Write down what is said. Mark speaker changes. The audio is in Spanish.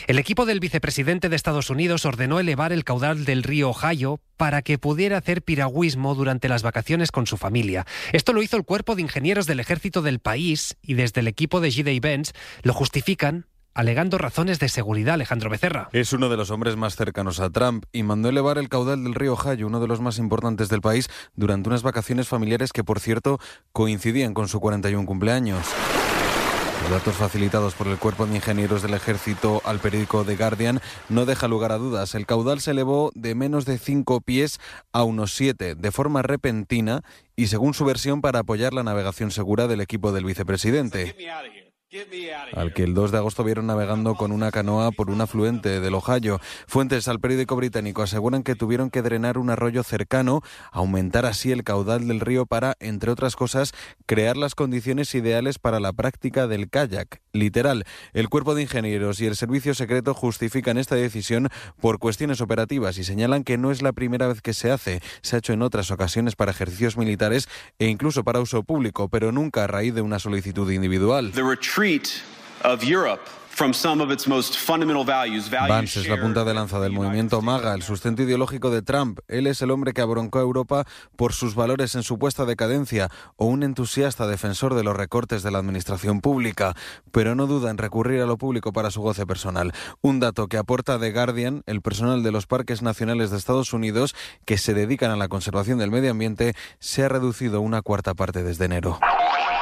Speaker 1: El equipo del vicepresidente de Estados Unidos ordenó elevar el caudal del río Ohio para que pudiera hacer piragüismo durante las vacaciones con su familia. Esto lo hizo el cuerpo de ingenieros del ejército del país y desde el equipo de G-Day Benz lo justifican alegando razones de seguridad. Alejandro Becerra.
Speaker 2: Es uno de los hombres más cercanos a Trump y mandó elevar el caudal del río Ohio, uno de los más importantes del país, durante unas vacaciones familiares que, por cierto, coincidían con su 41 cumpleaños. Los datos facilitados por el Cuerpo de Ingenieros del Ejército al periódico The Guardian no deja lugar a dudas. El caudal se elevó de menos de 5 pies a unos 7, de forma repentina y según su versión para apoyar la navegación segura del equipo del vicepresidente, al que el 2 de agosto vieron navegando con una canoa por un afluente del Ohio. Fuentes al periódico británico aseguran que tuvieron que drenar un arroyo cercano, aumentar así el caudal del río para, entre otras cosas, crear las condiciones ideales para la práctica del kayak. Literal, el Cuerpo de Ingenieros y el Servicio Secreto justifican esta decisión por cuestiones operativas y señalan que no es la primera vez que se hace. Se ha hecho en otras ocasiones para ejercicios militares e incluso para uso público, pero nunca a raíz de una solicitud individual. Vance es la punta de lanza del movimiento MAGA, el sustento ideológico de Trump. Él es el hombre que abroncó a Europa por sus valores en supuesta decadencia o un entusiasta defensor de los recortes de la administración pública, pero no duda en recurrir a lo público para su goce personal. Un dato que aporta The Guardian: el personal de los parques nacionales de Estados Unidos que se dedican a la conservación del medio ambiente se ha reducido una cuarta parte desde enero.